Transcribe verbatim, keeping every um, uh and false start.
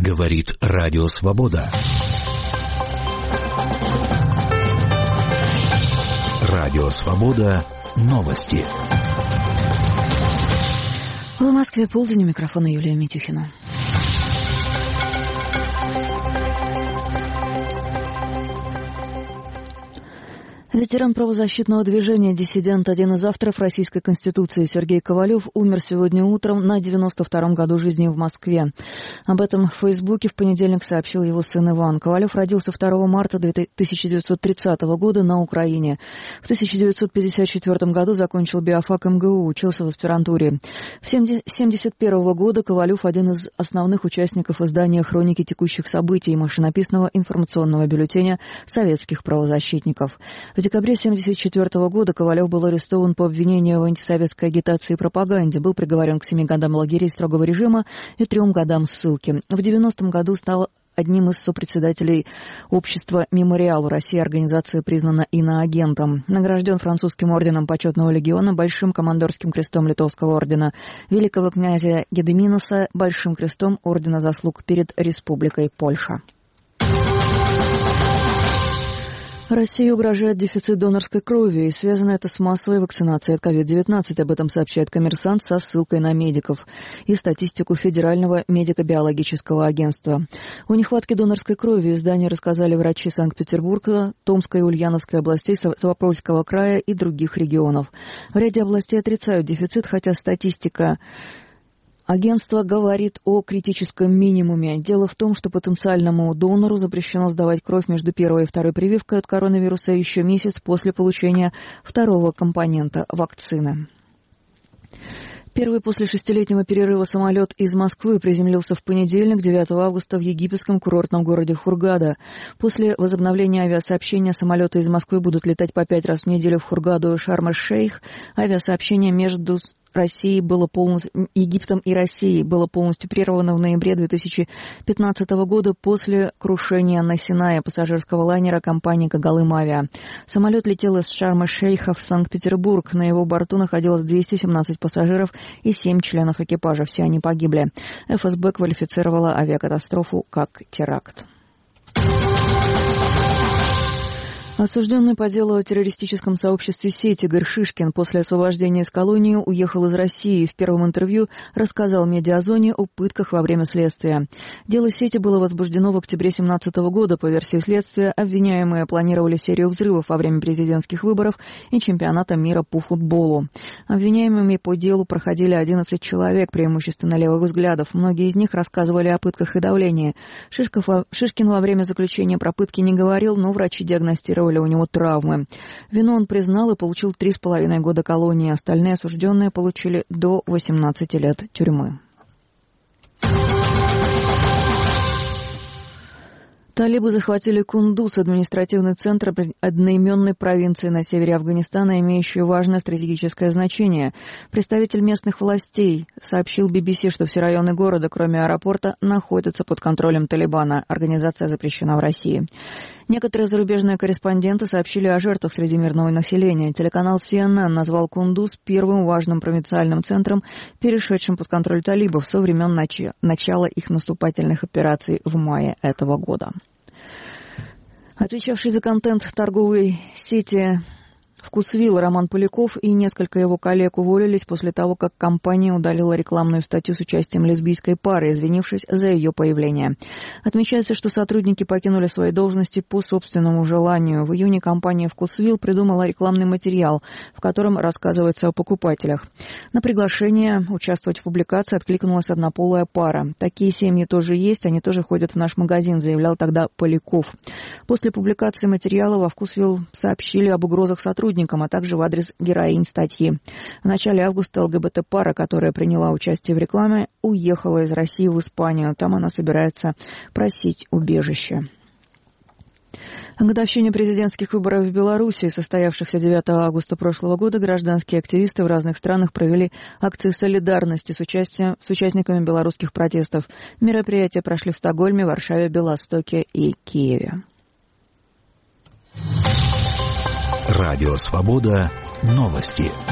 Говорит Радио Свобода. Радио Свобода. Новости. В Москве полдень, у микрофона Юлия Митюхина. Ветеран правозащитного движения, диссидент, один из авторов Российской Конституции Сергей Ковалев умер сегодня утром на девяносто втором году жизни в Москве. Об этом в Фейсбуке в понедельник сообщил его сын Иван. Ковалев родился второго марта тысяча девятьсот тридцатого года на Украине. В тысяча девятьсот пятьдесят четвёртом году закончил биофак эм гэ у, учился в аспирантуре. С семьдесят первого года Ковалев один из основных участников издания «Хроники текущих событий» машинописного информационного бюллетеня советских правозащитников. В декабре тысяча девятьсот семьдесят четвёртого года Ковалев был арестован по обвинению в антисоветской агитации и пропаганде, был приговорен к семи годам лагерей строгого режима и трем годам ссылки. В девяностом году стал одним из сопредседателей общества «Мемориал» в России, организация признана иноагентом. Награжден французским орденом Почетного легиона, Большим командорским крестом Литовского ордена, великого князя Гедеминоса, Большим крестом Ордена Заслуг перед Республикой Польша. России угрожает дефицит донорской крови, и связано это с массовой вакцинацией от ковид девятнадцать. Об этом сообщает «Коммерсант» со ссылкой на медиков и статистику Федерального медико-биологического агентства. О нехватке донорской крови изданию рассказали врачи Санкт-Петербурга, Томской и Ульяновской областей, Ставропольского края и других регионов. В ряде областей отрицают дефицит, хотя статистика агентство говорит о критическом минимуме. Дело в том, что потенциальному донору запрещено сдавать кровь между первой и второй прививкой от коронавируса еще месяц после получения второго компонента вакцины. Первый после шестилетнего перерыва самолет из Москвы приземлился в понедельник, девятого августа, в египетском курортном городе Хургада. После возобновления авиасообщения самолеты из Москвы будут летать по пять раз в неделю в Хургаду и Шарм-эль-Шейх. Авиасообщение между Россией было полностью, Египтом и Россией было полностью прервано в ноябре две тысячи пятнадцатого года после крушения на Синае пассажирского лайнера компании «Когалым Авиа». Самолет летел из Шарм-эль-Шейха в Санкт-Петербург. На его борту находилось двести семнадцать пассажиров и семь членов экипажа. Все они погибли. эф эс бэ квалифицировала авиакатастрофу как теракт. Осужденный по делу о террористическом сообществе «Сеть» Игорь Шишкин после освобождения из колонии уехал из России и в первом интервью рассказал «Медиазоне» о пытках во время следствия. Дело «Сети» было возбуждено в октябре две тысячи семнадцатого года. По версии следствия, обвиняемые планировали серию взрывов во время президентских выборов и чемпионата мира по футболу. Обвиняемыми по делу проходили одиннадцать человек, преимущественно левых взглядов. Многие из них рассказывали о пытках и давлении. Шишкин во время заключения про пытки не говорил, но врачи диагностировали у него травмы. Вину он признал и получил три с половиной года колонии. Остальные осужденные получили до восемнадцати лет тюрьмы. Талибы захватили Кундуз, административный центр одноименной провинции на севере Афганистана, имеющую важное стратегическое значение. Представитель местных властей сообщил би би си, что все районы города, кроме аэропорта, находятся под контролем Талибана. Организация запрещена в России. Некоторые зарубежные корреспонденты сообщили о жертвах среди мирного населения. Телеканал си эн эн назвал Кундуз первым важным провинциальным центром, перешедшим под контроль талибов со времен нач... начала их наступательных операций в мае этого года. Отвечавший за контент торговой сети «Вкусвилл» Роман Поляков и несколько его коллег уволились после того, как компания удалила рекламную статью с участием лесбийской пары, извинившись за ее появление. Отмечается, что сотрудники покинули свои должности по собственному желанию. В июне компания «Вкусвилл» придумала рекламный материал, в котором рассказывается о покупателях. На приглашение участвовать в публикации откликнулась однополая пара. «Такие семьи тоже есть, они тоже ходят в наш магазин», заявлял тогда Поляков. После публикации материала во «Вкусвилл» сообщили об угрозах сотрудников, а также в адрес героинь статьи. В начале августа эл гэ бэ тэ-пара, которая приняла участие в рекламе, уехала из России в Испанию. Там она собирается просить убежище. К годовщине президентских выборов в Беларуси, состоявшихся девятого августа прошлого года, гражданские активисты в разных странах провели акции солидарности с, участием, с участниками белорусских протестов. Мероприятия прошли в Стокгольме, Варшаве, Белостоке и Киеве. Радио Свобода. Новости.